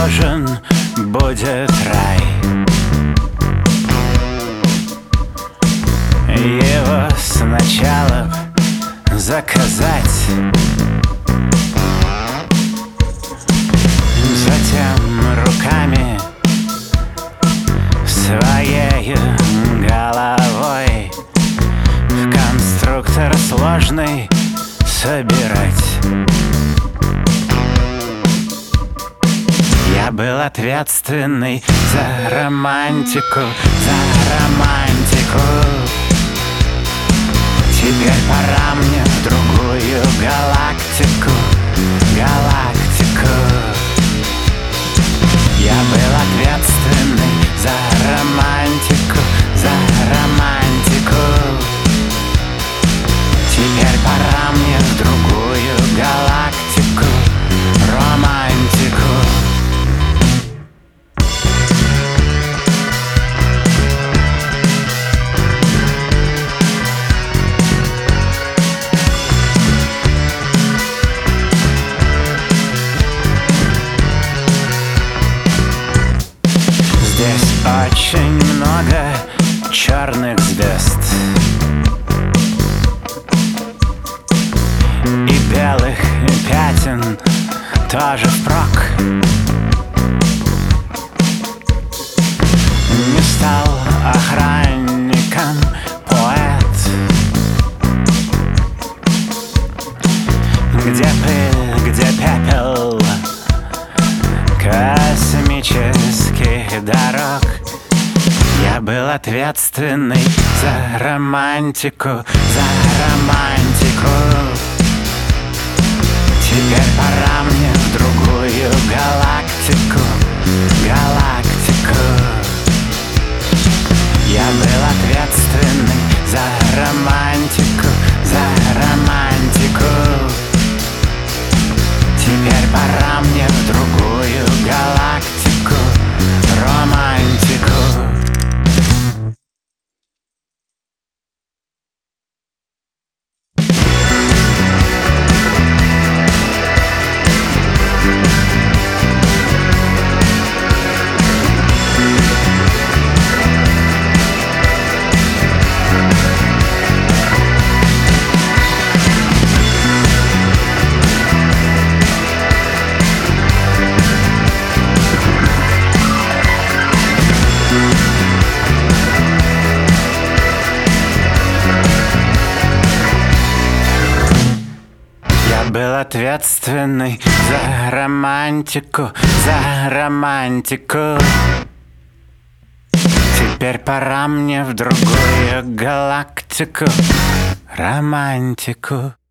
нужен будет рай. Его сначала заказать, затем руками своей головой в конструктор сложный собирать. Я был ответственный за романтику, за романтику. Теперь пора мне в другую галактику, галактику. Я был ответственный за романтику, за романтику. Теперь пора мне в другую галактику, романтику. Здесь очень много черных звезд и белых пятен тоже впрок. Не стал охранником поэт. Где пыль, где пепел космических дорог. Я был ответственный за романтику, за романтику. Теперь пора мне в другую галактику, галактику. Я был ответственный за романтику, за романтику. Теперь пора мне в другую галактику, романтику. Был ответственный за романтику, за романтику. Теперь пора мне в другую галактику, романтику.